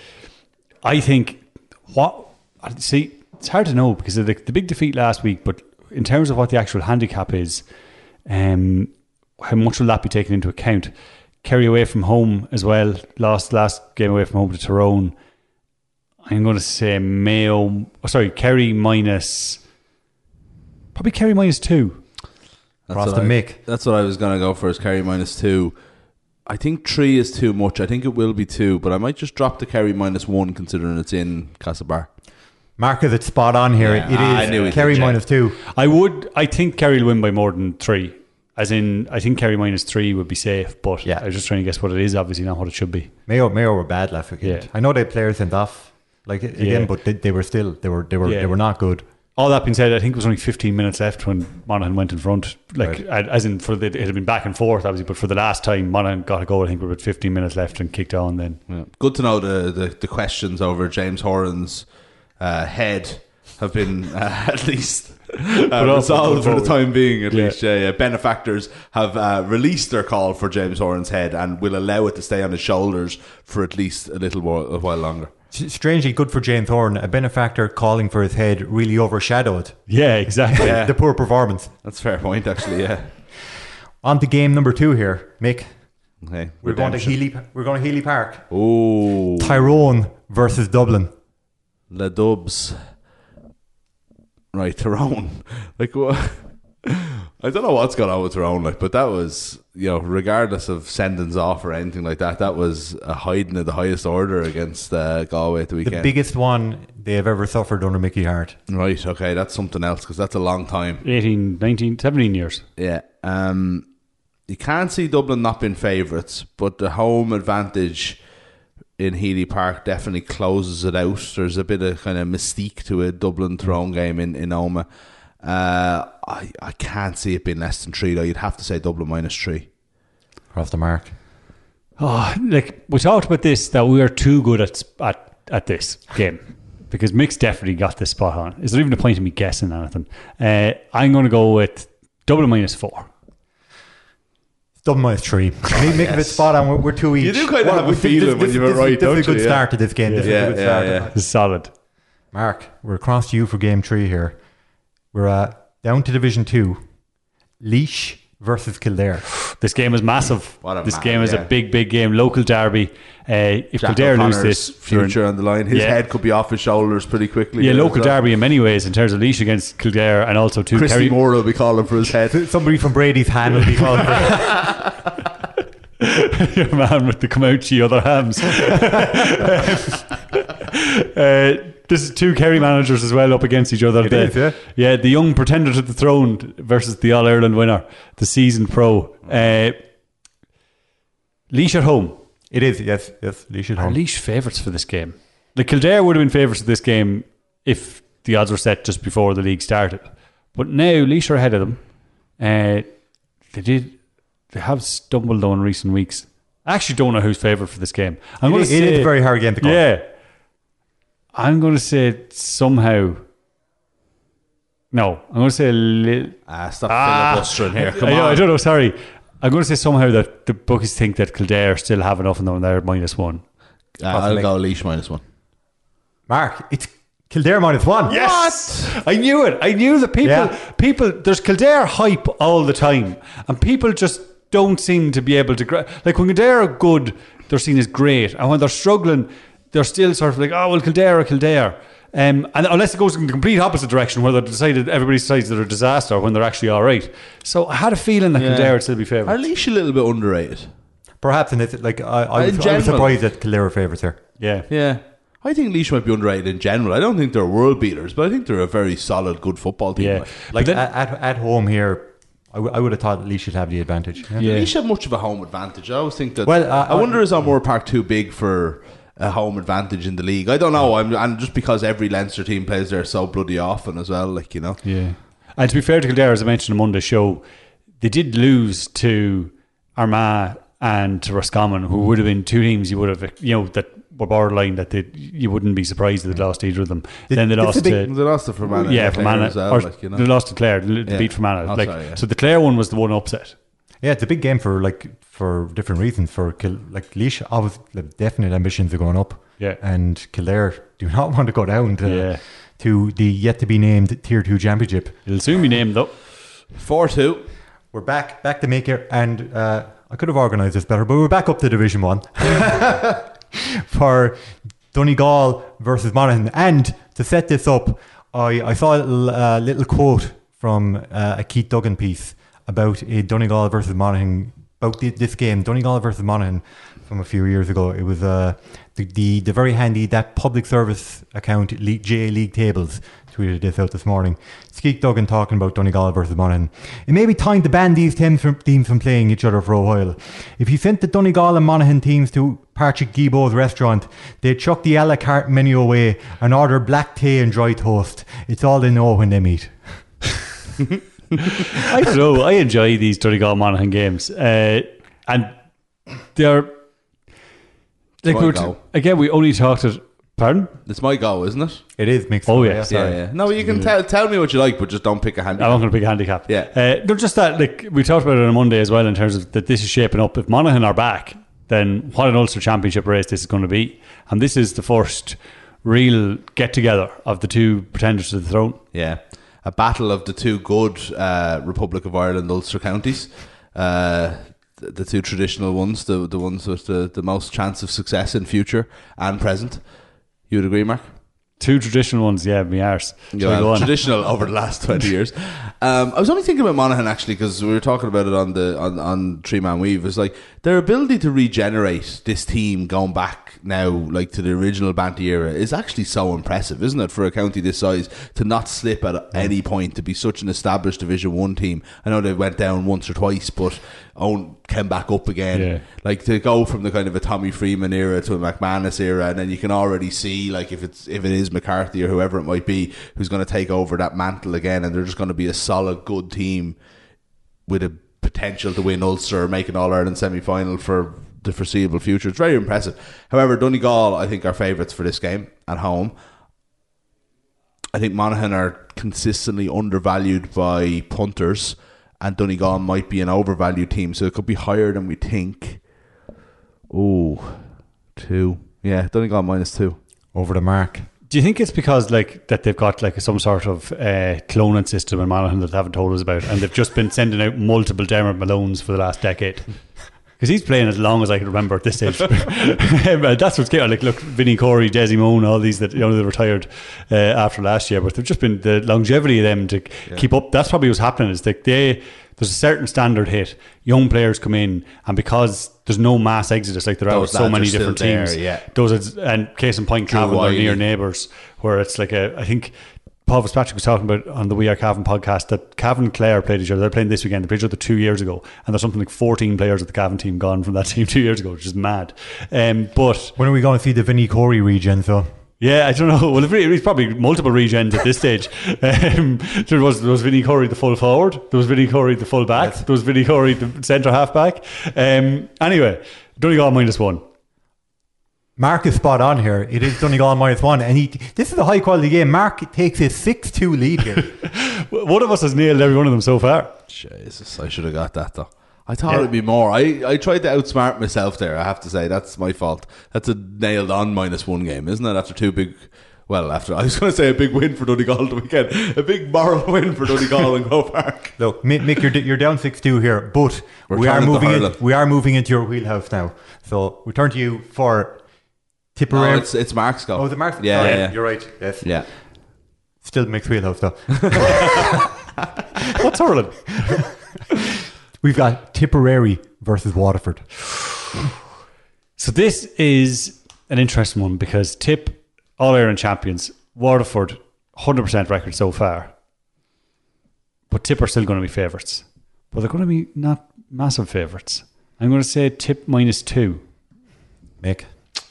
I think what see it's hard to know because of the, the big defeat last week, but in terms of what the actual handicap is, um. how much will that be taken into account? Kerry away from home as well. Lost last game away from home to Tyrone. I'm going to say Mayo. Oh, sorry, Kerry minus. Probably Kerry minus two. That's Cross what the I- Mick. That's what I was going to go for, is Kerry minus two. I think three is too much. I think it will be two, but I might just drop the Kerry minus one considering it's in Castlebar. Mark is it spot on here. Yeah, it is I knew it, Kerry Jack. minus two. I would. I think Kerry will win by more than three. As in, I think Kerry minus three would be safe. But Yeah. I was just trying to guess what it is. Obviously, not what it should be. Mayo Mayo were bad last weekend. Yeah. I know they had players sent off, like again, Yeah. but they, they were still they were they were Yeah. they were not good. All that being said, I think it was only fifteen minutes left when Monaghan went in front. Like, Right. I- as in, for the, it had been back and forth, obviously, but for the last time, Monaghan got a goal. I think we were about fifteen minutes left and kicked on then. Yeah. Good to know the, the, the questions over James Horan's uh, head have been uh, at least uh, off, resolved put for the forward. time being. At Yeah. least, yeah, yeah. Benefactors have uh, released their call for James Horan's head and will allow it to stay on his shoulders for at least a little while, a while longer. S- Strangely good for James Horn. A benefactor calling for his head really overshadowed Yeah, exactly. Yeah. the poor performance. That's a fair point, actually. Yeah. On to game number two here, Mick. Okay. We're going to Healy. We're going to Healy Park. Oh, Tyrone versus Dublin. the Dubs. Right, Tyrone. Like, what? I don't know what's going on with Tyrone, like, but that was, you know, regardless of sendings off or anything like that, that was a hiding of the highest order against uh, Galway at the The weekend. biggest one they have ever suffered under Mickey Hart. Right, okay, that's something else because that's a long time. eighteen, nineteen, seventeen years. Yeah. Um, you can't see Dublin not being favourites, but the home advantage in Healy Park definitely closes it out. There's a bit of kind of mystique to a Dublin Throne game in, in Oma. Uh, I, I can't see it being less than three, though. You'd have to say Dublin minus three. Across the mark. Oh, like we talked about this, that we are too good at at, at this game. Because Mick's definitely got this spot on. Is there even a point in me guessing anything? Uh, I'm going to go with Dublin minus four. Dublin minus three. Mick yes. Mick spot on. We're, we're two each. You do kind of well, have a feeling when you were right, don't you? This is a good yeah. start to this game. Yeah, this yeah, is a good yeah, start. yeah. This is solid. Mark, we're across to you for game three here. We're uh, down to Division two. Laois versus Kildare. This game is massive. This man, game is yeah. a big, big game. Local derby. Uh, if Jack Kildare lose O'Connor's this, future on the line. His yeah. head could be off his shoulders pretty quickly. Yeah, local well. derby in many ways in terms of Laois against Kildare, and also two Christy Kerry- Moore will be calling for his head. Somebody from Brady's hand will be calling for your man with the Comouchy other hams. uh, this is two Kerry managers as well up against each other. It the, is, yeah. yeah, the young pretender to the throne versus the All Ireland winner, the seasoned pro. Uh, Laois at home. It is, yes, yes. Laois at Are home. Laois favourites for this game? The Kildare would have been favourites of this game if the odds were set just before the league started. But now Laois are ahead of them. Uh, they did. They have stumbled though in recent weeks. I actually don't know who's favourite for this game. I'm It going is, to it say, is a very hard game to call. Yeah. I'm going to say somehow. No, I'm going to say a little. Ah, stop Ah. filibustering here. Come I, know, on. I don't know. Sorry. I'm going to say somehow that the bookies think that Kildare still have enough in them and they're minus one. Uh, I'll go Laois minus one. Mark, it's Kildare minus one. Yes, I knew it. I knew that people, Yeah. people. There's Kildare hype all the time, and people just don't seem to be able to. Gra- like when Kildare are good, they're seen as great, and when they're struggling, they're still sort of like, oh well, Kildare, are Kildare. Um, and unless it goes in the complete opposite direction, where they decided everybody decides they're a disaster when they're actually all right. So I had a feeling that Yeah. Kildare would still be Are favourites. Laois a little bit underrated? Perhaps, and it's like I, I, In was, I was general. surprised that Kildare were favourites here. Yeah, Yeah. I think Laois might be underrated in general. I don't think they're world beaters, but I think they're a very solid, good football team. yeah. Like, Like But then- at, at at home here, I, w- I would have thought Laois should have the advantage. Yeah. Yeah. Laois have much of a home advantage. I always think that. Well, uh, I wonder is O'Moore Park too big for a home advantage in the league? I don't know. I'm and just because every Leinster team plays there so bloody often as well, like you know. Yeah. And to be fair to Kildare, as I mentioned on Monday's show, they did lose to Armagh and to Roscommon, who would have been two teams you would have, you know, that were borderline that they, you wouldn't be surprised that they lost either of them. Did- then they it's lost a big- to. They lost to Fermanagh. Yeah, and Clare Fermanagh. as well, or like, you know. They lost to Clare. They Yeah. beat Fermanagh. Oh, like, sorry, yeah. So the Clare one was the one upset. Yeah, it's a big game for like for different reasons. For Kil- like Laois, always like, definite ambitions of going up. Yeah. and Kildare do not want to go down to Yeah. to the yet to be named Tier Two Championship. It'll soon be named though. Four two. We're back back to make it, and uh, I could have organised this better, but we're back up to Division One for Donegal versus Monaghan. And to set this up, I, I saw a little, uh, little quote from uh, a Keith Duggan piece about a Donegal versus Monaghan, about the, this game, Donegal versus Monaghan, from a few years ago. It was uh, the, the the very handy, that public service account, Le- J A League Tables, tweeted this out this morning. It's Keith Duggan talking about Donegal versus Monaghan. It may be time to ban these teams from, teams from playing each other for a while. If you sent the Donegal and Monaghan teams to Patrick Guibaud's restaurant, they'd chuck the a la carte menu away and order black tea and dry toast. It's all they know when they meet. I don't know. I enjoy these Donegal Monaghan games, uh, and they're like my we were goal. t- again. We only talked at pardon. It's my go, isn't it? It is mixed. Oh, up, yeah, Yeah, sorry. yeah. No, you can tell tell me what you like, but just don't pick a I'm handicap. not going to pick a handicap. Yeah. Uh, no, just that. Like we talked about it on Monday as well, in terms of that this is shaping up. If Monaghan are back, then what an Ulster Championship race this is going to be, and this is the first real get together of the two pretenders to the throne. Yeah. A battle of the two good uh, Republic of Ireland Ulster counties. Uh, the, the two traditional ones, the the ones with the, the most chance of success in future and present. You would agree, Mark? Two traditional ones, yeah, me arse. Shall Yeah, we go well, on? traditional over the last twenty years. Um, I was only thinking about Monaghan actually because we were talking about it on the on, on Three Man Weave. It's like their ability to regenerate this team going back now, like to the original Banty era, is actually so impressive, isn't it, for a county this size to not slip at any point, to be such an established Division One team. I know they went down once or twice, but own came back up again. Yeah. Like to go from the kind of a Tommy Freeman era to a McManus era, and then you can already see, like if it's if it is McCarthy or whoever it might be who's going to take over that mantle again, and they're just going to be a solid, good team with a potential to win Ulster or make an All-Ireland semi-final for the foreseeable future. It's very impressive. However, Donegal, I think, are favourites for this game at home. I think Monaghan are consistently undervalued by punters, and Donegal might be an overvalued team, so it could be higher than we think. Oh, two. Yeah, Donegal minus two. Over the mark. Do you think it's because like that they've got like some sort of uh, cloning system in Monaghan that they haven't told us about, and they've just been sending out multiple Dermot Malones for the last decade? Because he's playing as long as I can remember at this stage. That's what's getting like look, Vinnie Corey, Desi Moan, all these that you know they retired uh, after last year, but they've just been the longevity of them to yeah. keep up. That's probably what's happening. Is that they there's a certain standard hit. Young players come in, and because there's no mass exodus like there are with so many different teams. There, yeah. Those are, and case in point, Cavan are near neighbours, where it's like a I think. Paul Fitzpatrick was talking about on the We Are Cavan podcast that Cavan and Clare played each other. They're playing this weekend. They played each other two years ago, and there's something like fourteen players of the Cavan team gone from that team two years ago, which is mad. Um, but when are we going to see the Vinnie Corey regen? So yeah, I don't know. Well, it's probably multiple regens at this stage. Um, there was there was Vinnie Corey the full forward. There was Vinnie Corey the full back. Yes. There was Vinnie Corey the centre half back. Um, anyway, Donegal minus one. Mark is spot on here. It is Donegal minus one, and he. This is a high quality game. Mark takes a six two lead here. One of us has nailed every one of them so far. Jesus, I should have got that though. I thought yeah. it'd be more. I, I tried to outsmart myself there. I have to say that's my fault. That's a nailed on minus one game, isn't it? After two big. Well, after I was going to say a big win for Donegal the weekend, a big moral win for Donegal and Grove Park. Look, Mick, you're you're down six two here, but We're we are moving. In, we are moving into your wheelhouse now. So we turn to you for. Tipperary. No, it's, it's Mark's goal. Oh, the Mark's yeah, yeah, yeah, you're right. Yes. Yeah. Still Mick's wheelhouse though. What's hurling? We've got Tipperary versus Waterford. So this is an interesting one because Tip, All-Ireland champions, Waterford, one hundred percent record so far. But Tip are still going to be favourites. But they're going to be not massive favourites. I'm going to say Tip minus two. Mick.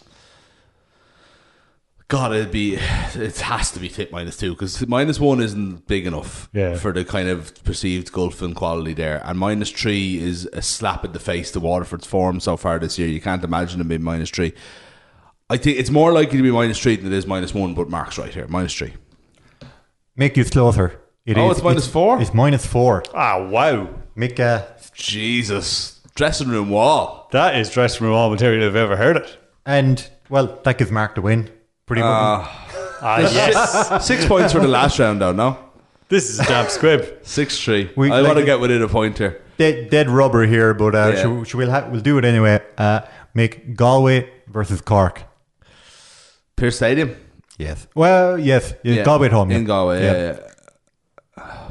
God, it'd be, it has to be Tip minus two because minus one isn't big enough yeah. for the kind of perceived golfing quality there, and minus three is a slap in the face to Waterford's form so far this year. You can't imagine them being minus three. I think it's more likely to be minus three than it is minus one, but Mark's right here, minus three. Make you closer. It oh, is, it's minus it's, four? It's minus four. Ah, wow. Mick, uh, Jesus. Dressing room wall. That is dressing room wall material if I've ever heard it. And, well, that gives Mark the win. Pretty much. Uh, ah, yes. Six points for the last round, though, no? This is a damn squib. six three. We, I like, want to get within a point here. Dead, dead rubber here, but uh, yeah. should, should we'll, ha- we'll do it anyway. Uh, make Galway versus Cork. Pearse Stadium? Yes. Well, yes. Yeah, yeah. Galway at home. In yeah. Galway, yeah. yeah. yeah.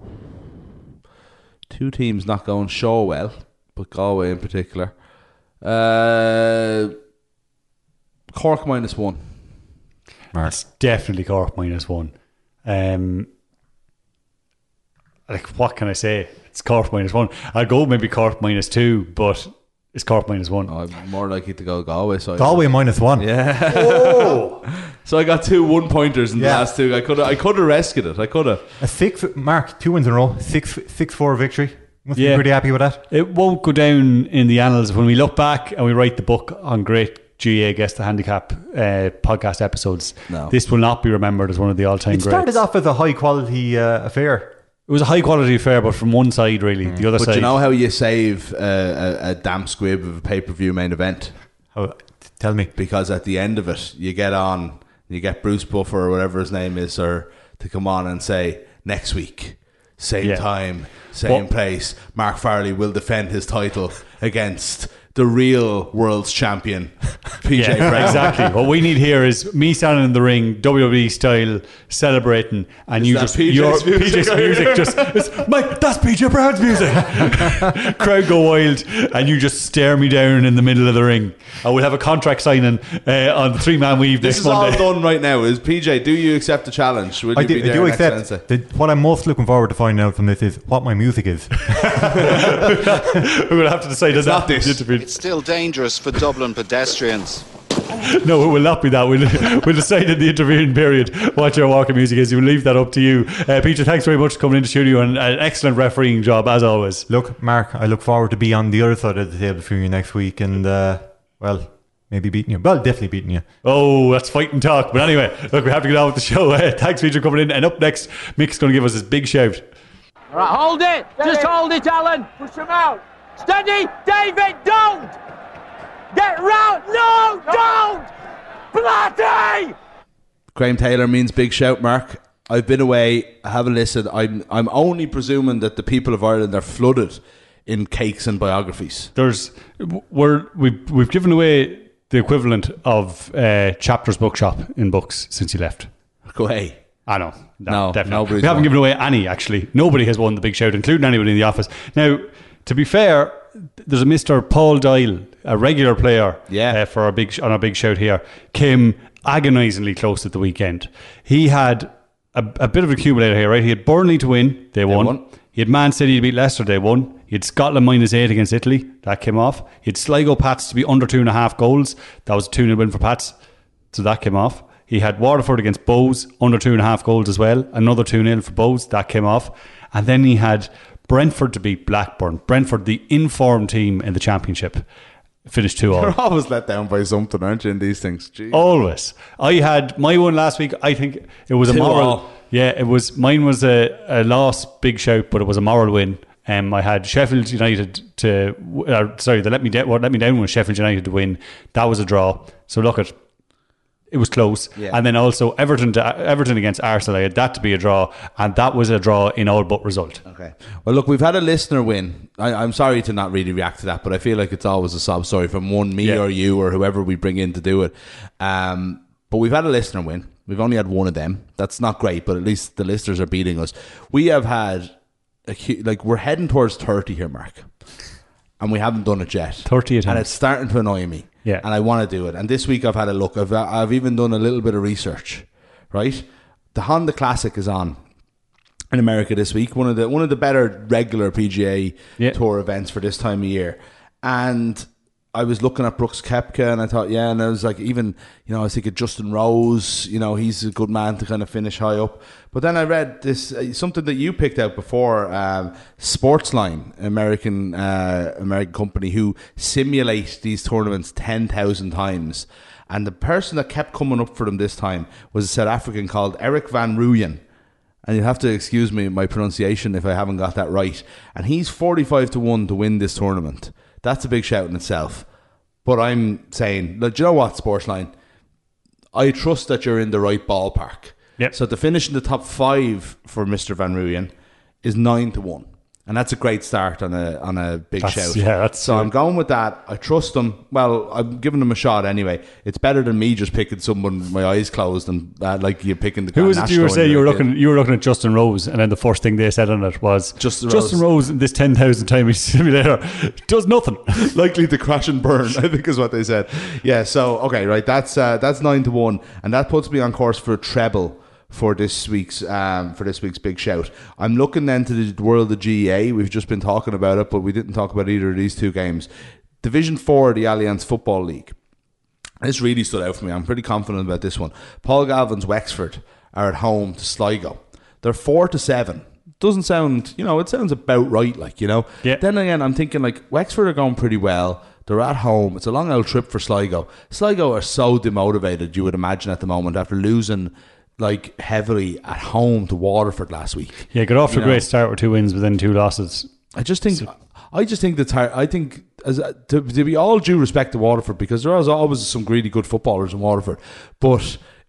Two teams not going so well, but Galway in particular. Uh, Cork minus one. Mark. It's definitely Cork minus one. Um, like, what can I say? It's Cork minus one. I'd go maybe Cork minus two, but it's Cork minus one. Oh, I'm more likely to go Galway. So Galway minus one. Yeah. Oh. So I got two one pointers in yeah. the last two. I could I could have rescued it. I could have. A six. Mark, two wins in a row. Six six four victory. Must yeah. be pretty happy with that. It won't go down in the annals when we look back and we write the book on great G A A Guess the Handicap uh, podcast episodes. No. This will not be remembered as one of the all-time It greats. started off as a high quality uh, affair. It was a high quality affair, but from one side, really. Mm. The other but side. But you know how you save uh, a, a damn squib of a pay-per-view main event? How, tell me. Because at the end of it, you get on, you get Bruce Buffer or whatever his name is, or to come on and say, next week, same yeah. time, same well, place, Mark Farley will defend his title against the real world's champion, P J Yeah, Brown. exactly. What we need here is me standing in the ring, W W E style, celebrating, and Is you that just P J's your music? P J's music just it's, Mike, that's P J Brown's music. Crowd go wild, and you just stare me down in the middle of the ring. I will have a contract signing uh, on the three man weave This next is all Monday. done right now. Is P J? Do you accept the challenge? Will I you do, be I there do next accept. Wednesday? The, what I'm most looking forward to finding out from this is what my music is. We're going to have to decide on not that. this. Interview. It's still dangerous for Dublin pedestrians. No, it will not be that. We'll, we'll decide in the intervening period what your walking music is. We'll leave that up to you. Uh, Peter, thanks very much for coming into the studio and an excellent refereeing job as always. Look, Mark, I look forward to be on the other side of the table for you next week, and uh, well, maybe beating you. Well, definitely beating you. Oh, that's fighting talk. But anyway, look, we have to get on with the show. Uh, thanks, Peter, for coming in. And up next, Mick's going to give us his big shout. All right, hold it. Just hold it, Alan. Push him out. Steady, David, don't. Get round. No, don't. Bloody. Graham Taylor means big shout, Mark. I've been away. I haven't listened. I'm I'm only presuming that the people of Ireland are flooded in cakes and biographies. There's, we're, we've, we've given away the equivalent of uh, Chapter's Bookshop in books since he left. Go away. I know. No, definitely. nobody's We haven't won. given away any, actually. Nobody has won the big shout, including anybody in the office. Now, to be fair, there's a Mister Paul Doyle, a regular player Yeah. uh, for our big on our big shout here, came agonisingly close at the weekend. He had a, a bit of an accumulator here, right? He had Burnley to win, they, won. won. He had Man City to beat Leicester, they won. He had Scotland minus eight against Italy, that came off. He had Sligo Pats to be under two and a half goals, that was a two nil win for Pats, so that came off. He had Waterford against Bows, under two and a half goals as well, another two nil for Bows, that came off. And then he had Brentford to beat Blackburn. Brentford, the informed team in the Championship, finished two all. You're always let down by something, aren't you, in these things? Jeez. Always. I had my one last week. I think it was a Two moral. all. Yeah, it was. Mine was a, a loss, big shout, but it was a moral win. Um, I had Sheffield United to. Uh, sorry, they let me down. What let me down was Sheffield United to win. That was a draw. So look at. It was close, Yeah. and then also Everton to, Everton against Arsenal. I had that to be a draw, and that was a draw in all but result. Okay. Well, look, we've had a listener win. I, I'm sorry to not really react to that, but I feel like it's always a sob story from one, me Yeah. or you or whoever we bring in to do it. Um, but we've had a listener win. We've only had one of them. That's not great, but at least the listeners are beating us. We have had, a, hu- like, we're heading towards thirty here, Mark. And we haven't done it yet. thirty attempts. And it's starting to annoy me. Yeah. And I want to do it. And this week I've had a look. I've, I've even done a little bit of research, right? The Honda Classic is on in America this week. One of the one of the better regular P G A Yeah. Tour events for this time of year. And I was looking at Brooks Koepka and I thought, yeah, and I was like, even, you know, I was thinking Justin Rose, you know, he's a good man to kind of finish high up. But then I read this, uh, something that you picked out before, um, Sportsline, American uh, American company who simulate these tournaments ten thousand times. And the person that kept coming up for them this time was a South African called Eric Van Rooyen. And you'll have to excuse me my pronunciation if I haven't got that right. And he's forty-five to one to win this tournament. That's a big shout in itself. But I'm saying, look, do you know what, Sportsline? I trust that you're in the right ballpark. Yep. So to finish in the top five for Mister Van Rooyen is nine to one. And that's a great start on a on a big That's- shout. yeah, that's- so I'm going with that. I trust him. Well, I'm giving him a shot anyway. It's better than me just picking someone with my eyes closed and uh, like you picking the Who was it you were National saying and you were you're- looking you were looking at Justin Rose, and then the first thing they said on it was Justin Justin Rose. Rose in this ten thousand time simulator does nothing. likely to crash and burn, I think is what they said. Yeah, so okay, right, that's uh, that's nine to one, and that puts me on course for a treble for this week's um, for this week's big shout. I'm looking then to the world of G A A. We've just been talking about it, but we didn't talk about either of these two games. Division Four of the Allianz Football League. This really stood out for me. I'm pretty confident about this one. Paul Galvin's Wexford are at home to Sligo. They're four to seven. Doesn't sound, you know, it sounds about right, like, you know. Yeah. Then again, I'm thinking like Wexford are going pretty well. They're at home. It's a long old trip for Sligo. Sligo are so demotivated, you would imagine, at the moment after losing like heavily at home to Waterford last week. Yeah, got off to You a know. great start with two wins, but then two losses. I just think, I just think that's hard. I think, as to, to be all due respect to Waterford, because there is always some really good footballers in Waterford, but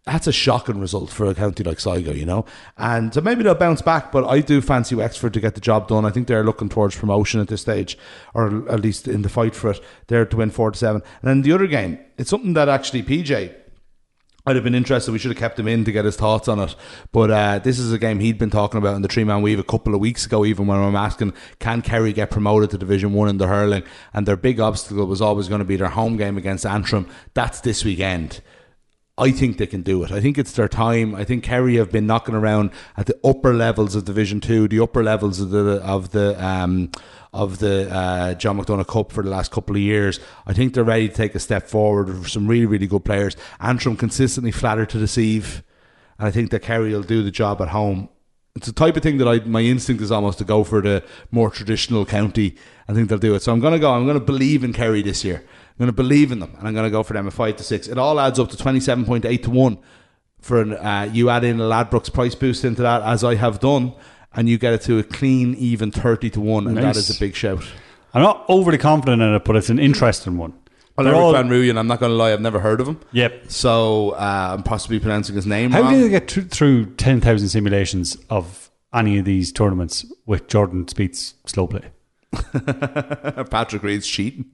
That's a shocking result for a county like Sligo, you know. And so maybe they'll bounce back, but I do fancy Wexford to get the job done. I think they're looking towards promotion at this stage, or at least in the fight for it. They're to win four to seven. And then the other game, it's something that actually P J, I'd have been interested. We should have kept him in to get his thoughts on it. But uh, this is a game he'd been talking about in the three-man weave a couple of weeks ago, even when I'm asking, can Kerry get promoted to Division one in the hurling? And their big obstacle was always going to be their home game against Antrim. That's this weekend. I think they can do it. I think it's their time. I think Kerry have been knocking around at the upper levels of Division Two, the upper levels of the of the um, of the uh, John McDonagh Cup for the last couple of years. I think they're ready to take a step forward with some really, really good players. Antrim consistently flatter to deceive, and I think that Kerry will do the job at home. It's the type of thing that I my instinct is almost to go for the more traditional county. I think they'll do it. So I'm going to go. I'm going to believe in Kerry this year. I'm going to believe in them, and I'm going to go for them at five to six. It all adds up to twenty-seven point eight to one. For an, uh, you add in a Ladbrokes price boost into that, as I have done, and you get it to a clean, even thirty to one, and nice. That is a big shout. I'm not overly confident in it, but it's an interesting one. Well, Eric all... Van Rooyen, I'm not going to lie, I've never heard of him. Yep. So uh, I'm possibly pronouncing his name How wrong. How do you get tr- through ten thousand simulations of any of these tournaments with Jordan Spieth's slow play? Patrick Reed's cheating.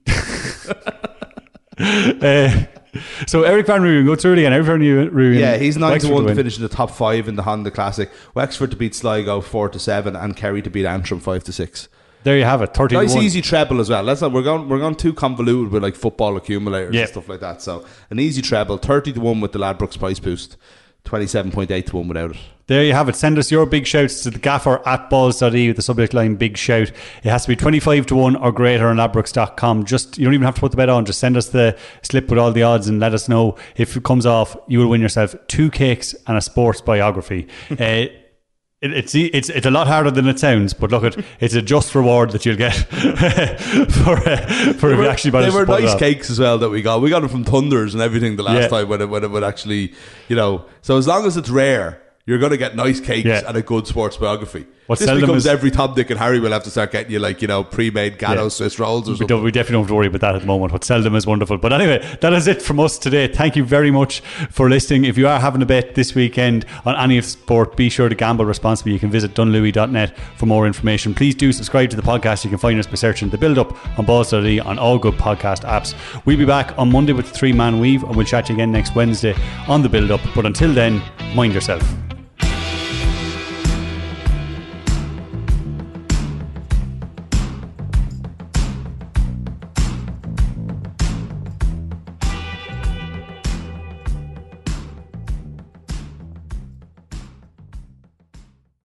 uh, so Eric Van Rooyen, go through it again. Eric Van Rooyen, yeah, he's nine Wexford to one to to finish in the top five in the Honda Classic. Wexford to beat Sligo four to seven, and Kerry to beat Antrim five to six. There you have it. Thirty. Nice to one. easy treble as well. Let's not, we're going we're going too convoluted with like football accumulators yep. and stuff like that. So an easy treble, thirty to one with the Ladbrokes price boost, twenty-seven point eight to one without it. There you have it. Send us your big shouts to the gaffer at balls dot e with the subject line big shout. It has to be twenty-five to one or greater on ladbrokes dot com. Just, you don't even have to put the bet on. Just send us the slip with all the odds and let us know. If it comes off, you will win yourself two cakes and a sports biography. uh, It, it's it's it's a lot harder than it sounds, but look, it it's a just reward that you'll get for uh, for if were, you actually manage to They were nice cakes as well that we got. We got them from Thunders and everything the last yeah. time when it when it would actually, you know. So as long as it's rare, you're going to get nice cakes yeah. and a good sports biography. What this becomes is, every Tom, Dick and Harry will have to start getting you like, you know, pre-made Gatto yeah. Swiss rolls or we something. Don't, we definitely don't have to worry about that at the moment. What seldom is wonderful. But anyway, that is it from us today. Thank you very much for listening. If you are having a bet this weekend on any of sport, be sure to gamble responsibly. You can visit dunlewy dot net for more information. Please do subscribe to the podcast. You can find us by searching The Build Up on balls dot I E on all good podcast apps. We'll be back on Monday with the three-man weave, and we'll chat to you again next Wednesday on The Build Up. But until then, mind yourself.